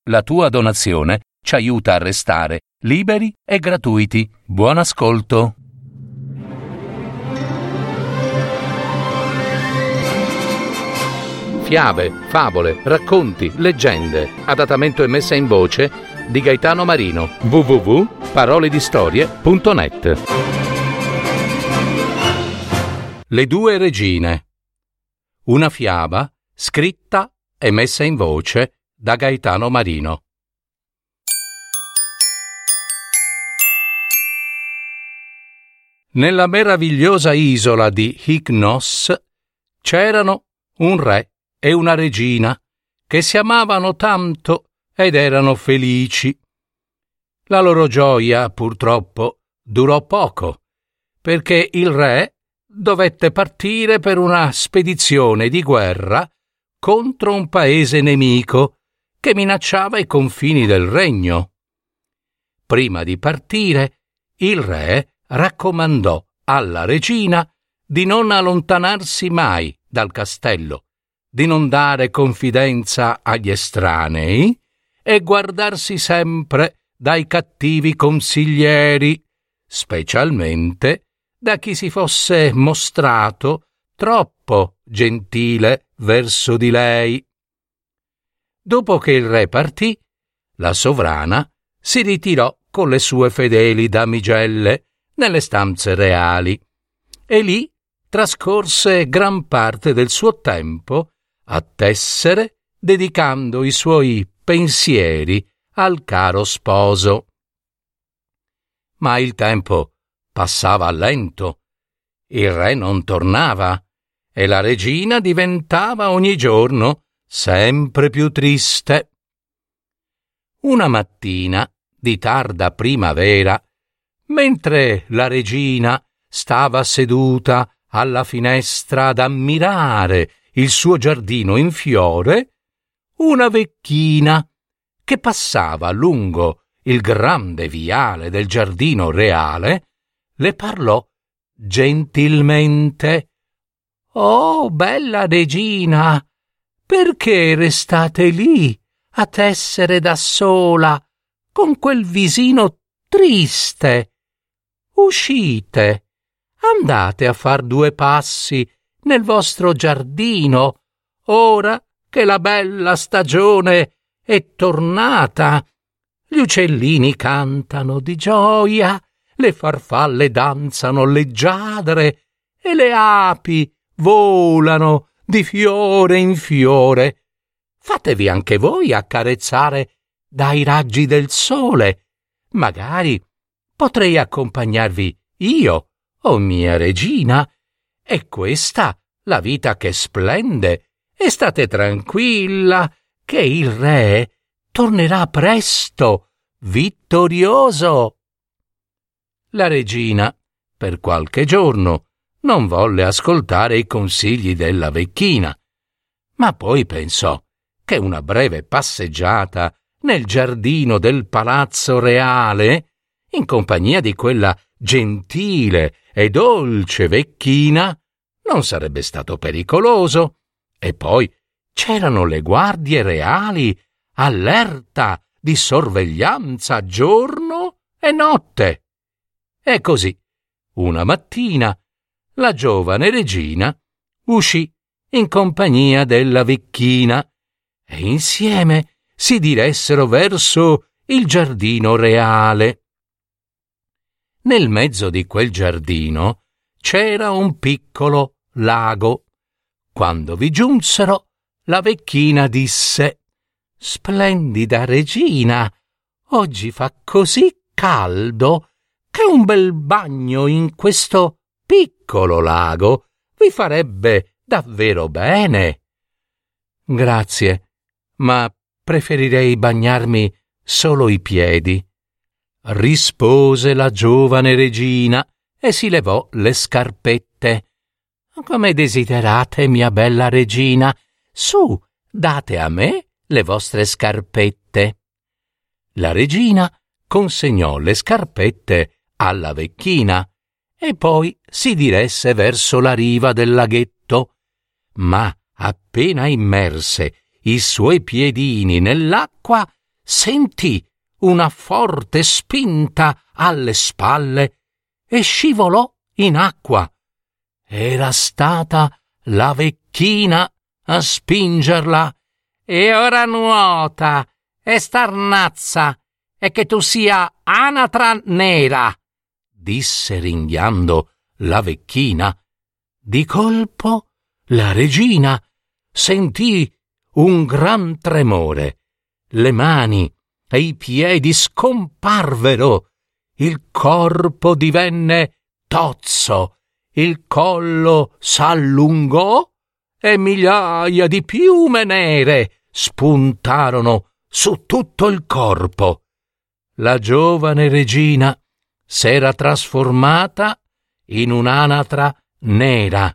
La tua donazione ci aiuta a restare liberi e gratuiti. Buon ascolto. Fiabe, favole, racconti, leggende. Adattamento e messa in voce di Gaetano Marino. www.paroledistorie.net. Le due regine. Una fiaba scritta e messa in voce da Gaetano Marino. Nella meravigliosa isola di Hyknos c'erano un re e una regina che si amavano tanto ed erano felici. La loro gioia, purtroppo, durò poco, perché il re dovette partire per una spedizione di guerra contro un paese nemico che minacciava i confini del regno. Prima di partire, il re raccomandò alla regina di non allontanarsi mai dal castello, di non dare confidenza agli estranei e guardarsi sempre dai cattivi consiglieri, specialmente da chi si fosse mostrato troppo gentile verso di lei. Dopo che il re partì, la sovrana si ritirò con le sue fedeli damigelle nelle stanze reali e lì trascorse gran parte del suo tempo a tessere, dedicando i suoi pensieri al caro sposo. Ma il tempo passava lento, il re non tornava e la regina diventava ogni giorno sempre più triste. Una mattina di tarda primavera, mentre la regina stava seduta alla finestra ad ammirare il suo giardino in fiore, una vecchina che passava lungo il grande viale del giardino reale le parlò gentilmente. «Oh, bella regina, perché restate lì a tessere da sola con quel visino triste? Uscite, andate a far 2 passi nel vostro giardino, ora che la bella stagione è tornata. Gli uccellini cantano di gioia, le farfalle danzano leggiadre e le api volano di fiore in fiore. Fatevi anche voi accarezzare dai raggi del sole. Magari potrei accompagnarvi io, o mia regina. È questa la vita che splende, e state tranquilla che il re tornerà presto, vittorioso». La regina, per qualche giorno, non volle ascoltare i consigli della vecchina, ma poi pensò che una breve passeggiata nel giardino del palazzo reale, in compagnia di quella gentile e dolce vecchina, non sarebbe stato pericoloso, e poi c'erano le guardie reali allerta di sorveglianza giorno e notte. E così, una mattina, la giovane regina uscì in compagnia della vecchina e insieme si diressero verso il giardino reale. Nel mezzo di quel giardino c'era un piccolo lago. Quando vi giunsero, la vecchina disse: «Splendida regina, oggi fa così caldo che un bel bagno in questo piccolo lago vi farebbe davvero bene». «Grazie, ma preferirei bagnarmi solo i piedi», rispose la giovane regina e si levò le scarpette. «Come desiderate, mia bella regina. Su, date a me le vostre scarpette». La regina consegnò le scarpette alla vecchina e poi si diresse verso la riva del laghetto, ma appena immerse i suoi piedini nell'acqua sentì una forte spinta alle spalle e scivolò in acqua. Era stata la vecchina a spingerla. «E ora nuota e starnazza, e che tu sia anatra nera», disse ringhiando la vecchina. Di colpo la regina sentì un gran tremore. Le mani e i piedi scomparvero, il corpo divenne tozzo, il collo s'allungò e migliaia di piume nere spuntarono su tutto il corpo. La giovane regina s'era trasformata in un'anatra nera.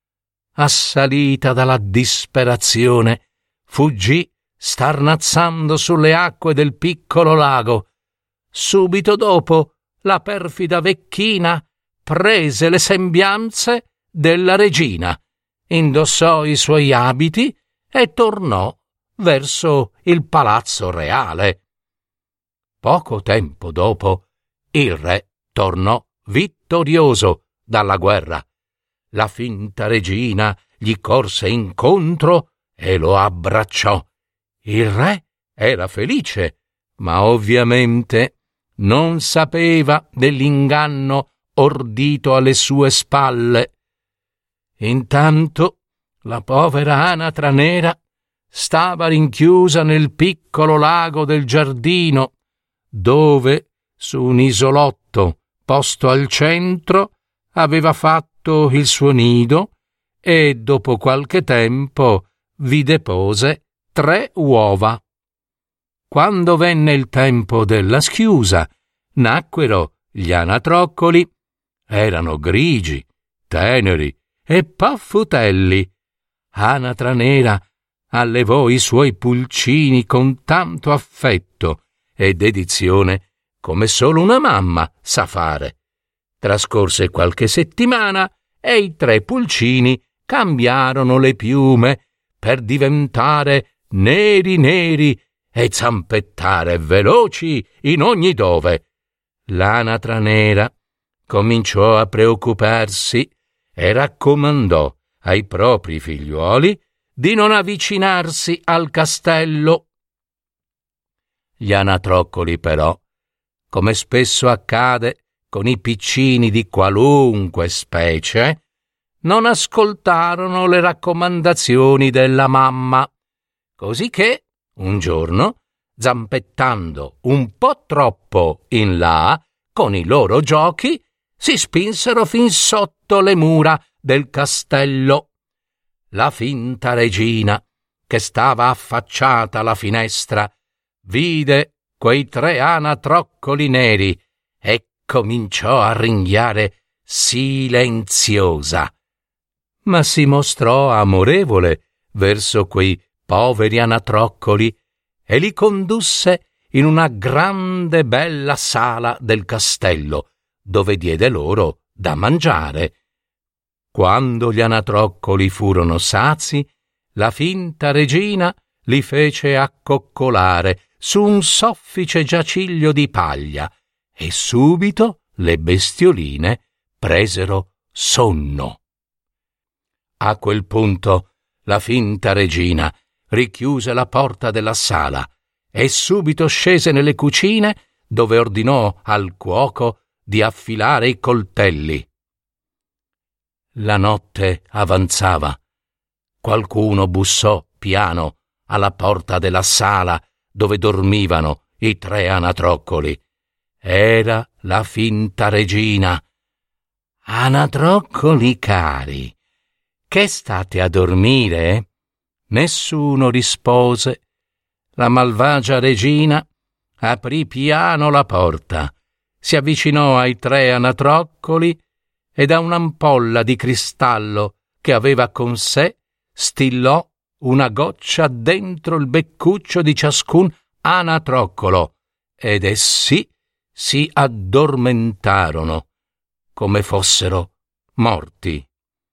Assalita dalla disperazione, fuggì starnazzando sulle acque del piccolo lago. Subito dopo, la perfida vecchina prese le sembianze della regina, indossò i suoi abiti e tornò verso il palazzo reale. Poco tempo dopo, il re tornò vittorioso dalla guerra. La finta regina gli corse incontro e lo abbracciò. Il re era felice, ma ovviamente non sapeva dell'inganno ordito alle sue spalle. Intanto la povera anatra nera stava rinchiusa nel piccolo lago del giardino, dove, su un isolotto posto al centro, aveva fatto il suo nido e dopo qualche tempo vi depose 3 uova. Quando venne il tempo della schiusa, nacquero gli anatroccoli. Erano grigi, teneri e paffutelli. Anatra nera allevò i suoi pulcini con tanto affetto e dedizione come solo una mamma sa fare. Trascorse qualche settimana e i 3 pulcini cambiarono le piume per diventare neri e zampettare veloci in ogni dove. L'anatra nera cominciò a preoccuparsi e raccomandò ai propri figliuoli di non avvicinarsi al castello. Gli anatroccoli, però, come spesso accade con i piccini di qualunque specie, non ascoltarono le raccomandazioni della mamma, cosicché un giorno, zampettando un po' troppo in là con i loro giochi, si spinsero fin sotto le mura del castello. La finta regina, che stava affacciata alla finestra, vide quei 3 anatroccoli neri e cominciò a ringhiare silenziosa, ma si mostrò amorevole verso quei poveri anatroccoli e li condusse in una grande bella sala del castello, dove diede loro da mangiare. Quando gli anatroccoli furono sazi, la finta regina li fece accoccolare su un soffice giaciglio di paglia e subito le bestioline presero sonno. A quel punto la finta regina richiuse la porta della sala e subito scese nelle cucine, dove ordinò al cuoco di affilare i coltelli. La notte avanzava. Qualcuno bussò piano alla porta della sala dove dormivano i 3 anatroccoli. Era la finta regina. «Anatroccoli cari, che state a dormire?» Nessuno rispose. La malvagia regina aprì piano la porta, si avvicinò ai 3 anatroccoli e da un'ampolla di cristallo che aveva con sé stillò una goccia dentro il beccuccio di ciascun anatroccolo ed essi si addormentarono come fossero morti.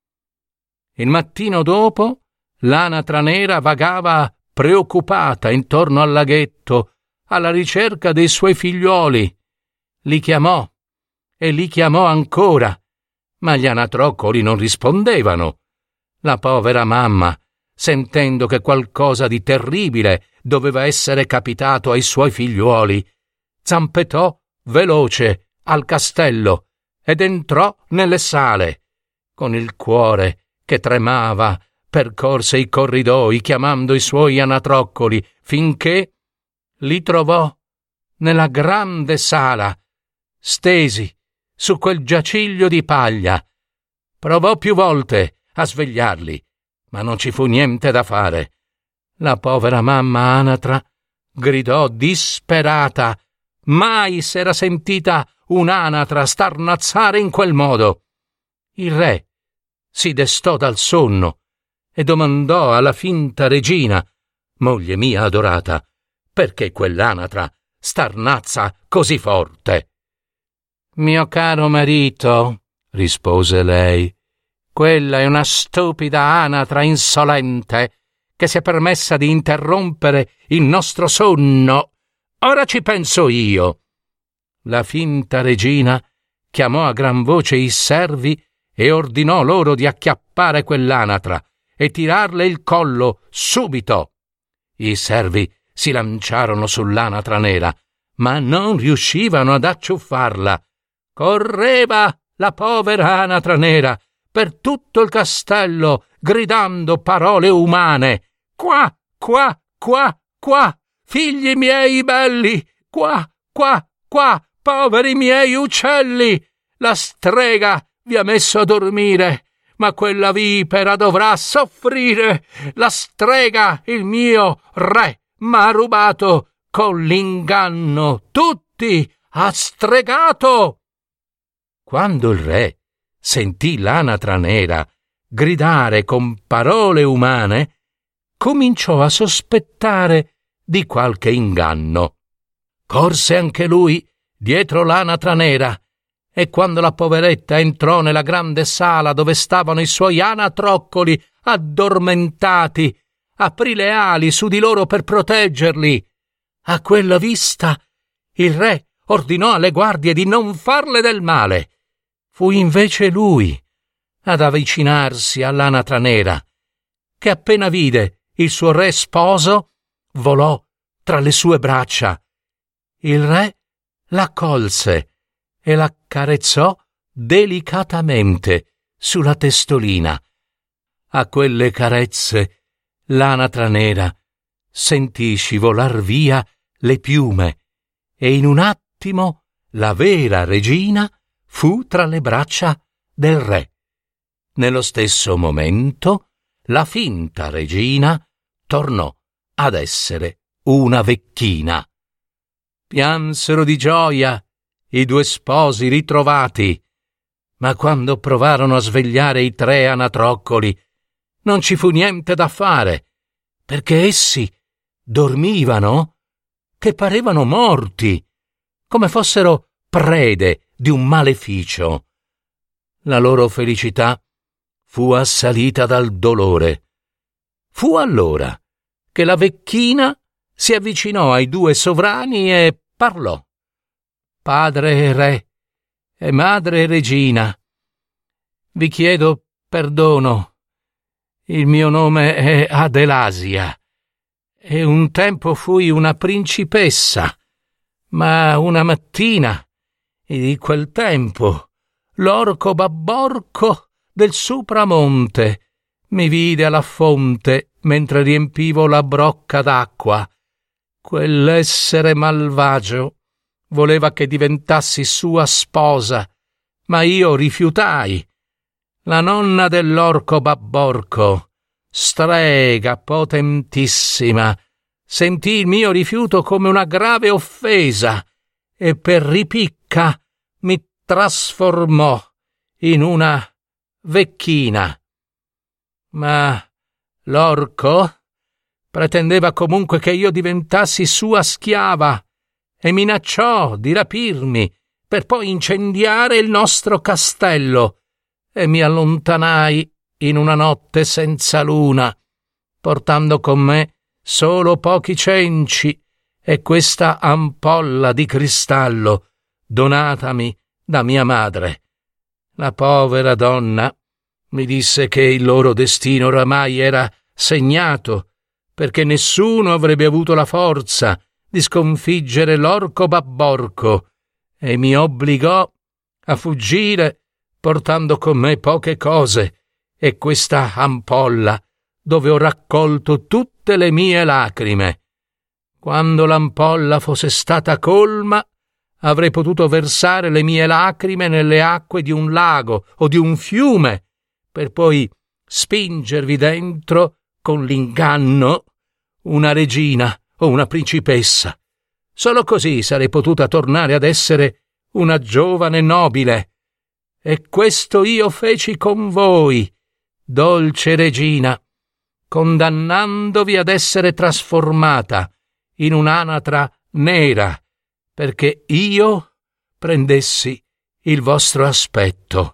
Il mattino dopo l'anatra nera vagava preoccupata intorno al laghetto, alla ricerca dei suoi figliuoli. Li chiamò e li chiamò ancora, ma gli anatroccoli non rispondevano. La povera mamma, sentendo che qualcosa di terribile doveva essere capitato ai suoi figliuoli, zampetò veloce al castello ed entrò nelle sale. Con il cuore che tremava, percorse i corridoi chiamando i suoi anatroccoli finché li trovò nella grande sala, stesi su quel giaciglio di paglia. Provò più volte a svegliarli, ma non ci fu niente da fare. La povera mamma anatra gridò disperata. Mai s'era sentita un'anatra starnazzare in quel modo. Il re si destò dal sonno e domandò alla finta regina: «Moglie mia adorata, perché quell'anatra starnazza così forte?» «Mio caro marito», rispose lei, «quella è una stupida anatra insolente che si è permessa di interrompere il nostro sonno. Ora ci penso io». La finta regina chiamò a gran voce i servi e ordinò loro di acchiappare quell'anatra e tirarle il collo subito. I servi si lanciarono sull'anatra nera, ma non riuscivano ad acciuffarla. Correva la povera anatra nera per tutto il castello, gridando parole umane. «Qua, qua, qua, qua, figli miei belli, qua, qua, qua, poveri miei uccelli! La strega vi ha messo a dormire, ma quella vipera dovrà soffrire. La strega, il mio re, m'ha rubato con l'inganno. Tutti ha stregato!» Quando il re sentì l'anatra nera gridare con parole umane, cominciò a sospettare di qualche inganno. Corse anche lui dietro l'anatra nera e quando la poveretta entrò nella grande sala dove stavano i suoi anatroccoli addormentati, aprì le ali su di loro per proteggerli. A quella vista il re ordinò alle guardie di non farle del male. Fu invece lui ad avvicinarsi all'anatra nera, che appena vide il suo re sposo volò tra le sue braccia. Il re la colse e l'accarezzò delicatamente sulla testolina. A quelle carezze l'anatra nera sentì scivolar via le piume e in un attimo la vera regina fu tra le braccia del re. Nello stesso momento la finta regina tornò ad essere una vecchina. Piansero di gioia i due sposi ritrovati, ma quando provarono a svegliare i tre anatroccoli non ci fu niente da fare, perché essi dormivano che parevano morti, come fossero prede di un maleficio. La loro felicità fu assalita dal dolore. Fu allora che la vecchina si avvicinò ai due sovrani e parlò. «Padre re e madre regina, vi chiedo perdono. Il mio nome è Adelasia e un tempo fui una principessa, ma una mattina di quel tempo l'orco Babborco del Supramonte mi vide alla fonte mentre riempivo la brocca d'acqua. Quell'essere malvagio voleva che diventassi sua sposa, ma io rifiutai. La nonna dell'orco Babborco, strega potentissima, sentì il mio rifiuto come una grave offesa e per ripicca mi trasformò in una vecchina. Ma l'orco pretendeva comunque che io diventassi sua schiava e minacciò di rapirmi per poi incendiare il nostro castello, e mi allontanai in una notte senza luna, portando con me solo pochi cenci è questa ampolla di cristallo donatami da mia madre. La povera donna mi disse che il loro destino oramai era segnato, perché nessuno avrebbe avuto la forza di sconfiggere l'orco Babborco, e mi obbligò a fuggire portando con me poche cose e questa ampolla dove ho raccolto tutte le mie lacrime. Quando l'ampolla fosse stata colma, avrei potuto versare le mie lacrime nelle acque di un lago o di un fiume, per poi spingervi dentro con l'inganno una regina o una principessa. Solo così sarei potuta tornare ad essere una giovane nobile. E questo io feci con voi, dolce regina, condannandovi ad essere trasformata in un'anatra nera, perché io prendessi il vostro aspetto.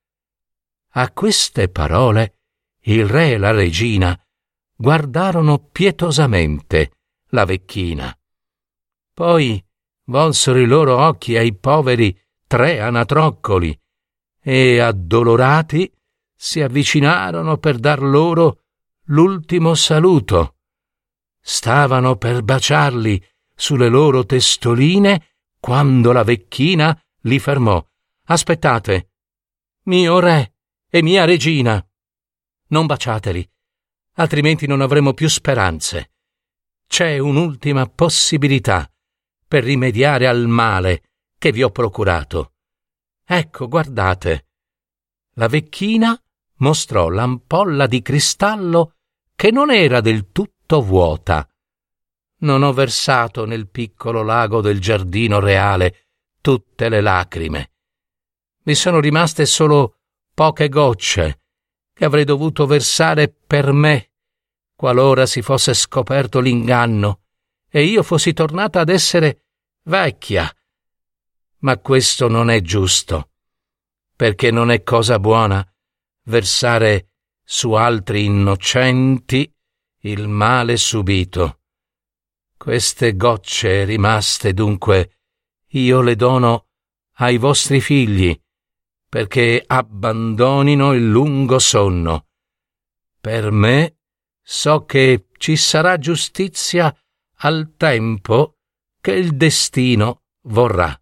A queste parole il re e la regina guardarono pietosamente la vecchina. Poi volsero i loro occhi ai poveri 3 anatroccoli e, addolorati, si avvicinarono per dar loro l'ultimo saluto. Stavano per baciarli sulle loro testoline quando la vecchina li fermò. «Aspettate, mio re e mia regina, non baciateli, altrimenti non avremo più speranze. C'è un'ultima possibilità per rimediare al male che vi ho procurato. Ecco, guardate». La vecchina mostrò l'ampolla di cristallo che non era del tutto vuota. Non ho versato nel piccolo lago del giardino reale tutte le lacrime. Mi sono rimaste solo poche gocce che avrei dovuto versare per me, qualora si fosse scoperto l'inganno e io fossi tornata ad essere vecchia. Ma questo non è giusto, perché non è cosa buona versare su altri innocenti il male subito. Queste gocce rimaste, dunque, io le dono ai vostri figli, perché abbandonino il lungo sonno. Per me so che ci sarà giustizia al tempo che il destino vorrà.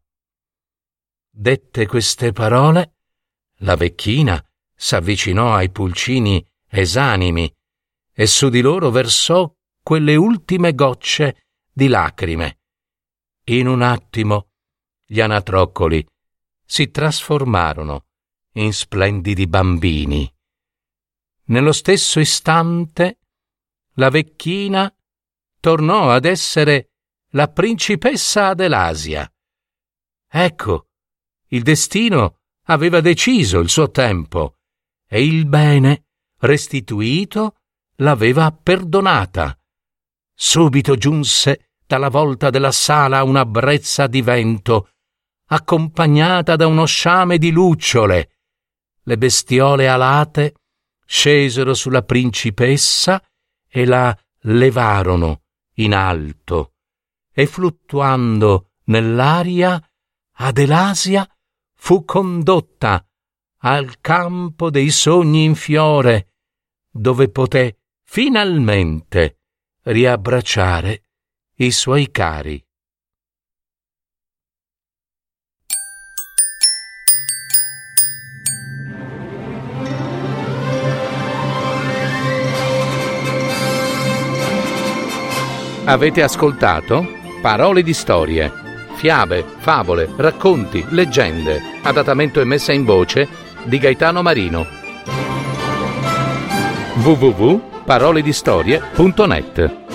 Dette queste parole, la vecchina s'avvicinò ai pulcini esanimi e su di loro versò quelle ultime gocce di lacrime. In un attimo gli anatroccoli si trasformarono in splendidi bambini. Nello stesso istante la vecchina tornò ad essere la principessa Adelasia. Ecco, il destino aveva deciso il suo tempo e il bene, restituito, l'aveva perdonata. Subito giunse dalla volta della sala una brezza di vento, accompagnata da uno sciame di lucciole. Le bestiole alate scesero sulla principessa e la levarono in alto, e fluttuando nell'aria Adelasia fu condotta al campo dei sogni in fiore, dove poté finalmente riabbracciare i suoi cari. Avete ascoltato Parole di storie, fiabe, favole, racconti, leggende, adattamento e messa in voce di Gaetano Marino. www.paroledistorie.net